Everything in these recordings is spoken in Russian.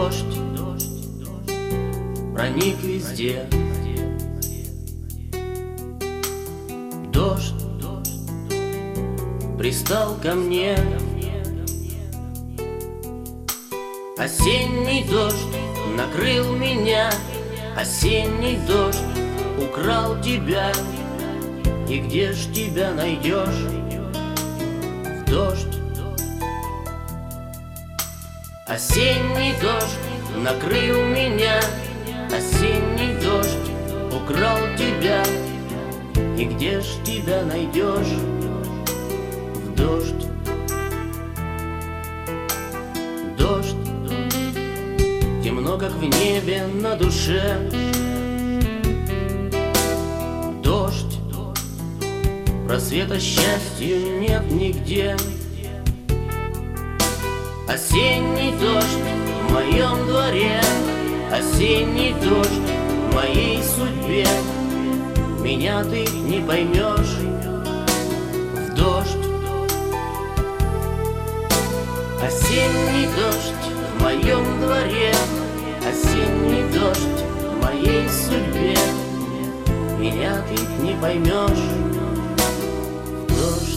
Дождь проник везде. Дождь пристал ко мне. Осенний дождь накрыл меня. Осенний дождь украл тебя. И где ж тебя найдешь? В дождь. Осенний дождь накрыл меня. Осенний дождь украл тебя. И где ж тебя найдешь? В дождь. Дождь. Темно, как в небе на душе. Дождь. Просвета счастью нет нигде. Осенний дождь в моем дворе. Осенний дождь в моей судьбе. Меня ты не поймешь. В дождь. Осенний дождь в моем дворе. Осенний дождь в моей судьбе. Меня ты не поймешь. В дождь.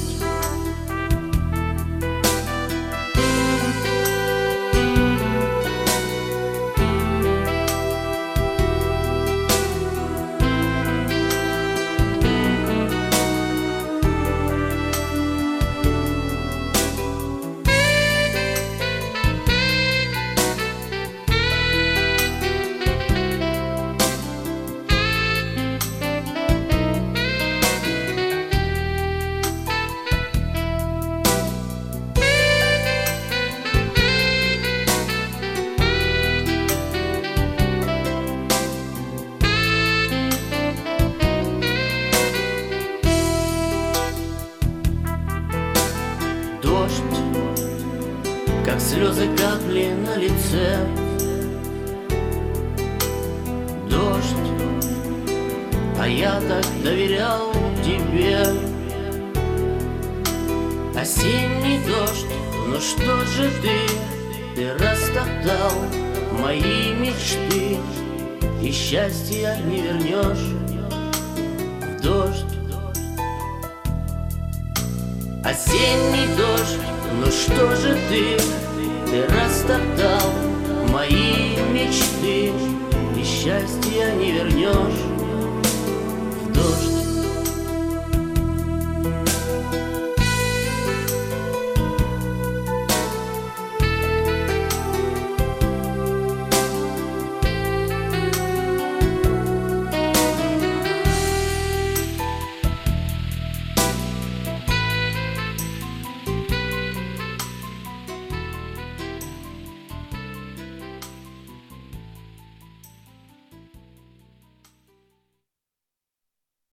Дождь, как слезы капли на лице. Дождь, а я так доверял тебе. Осенний дождь, ну что же ты растоптал мои мечты, и счастья не вернешь. В дождь. Осенний дождь, ну что же ты растоптал мои мечты, и счастья не вернешь.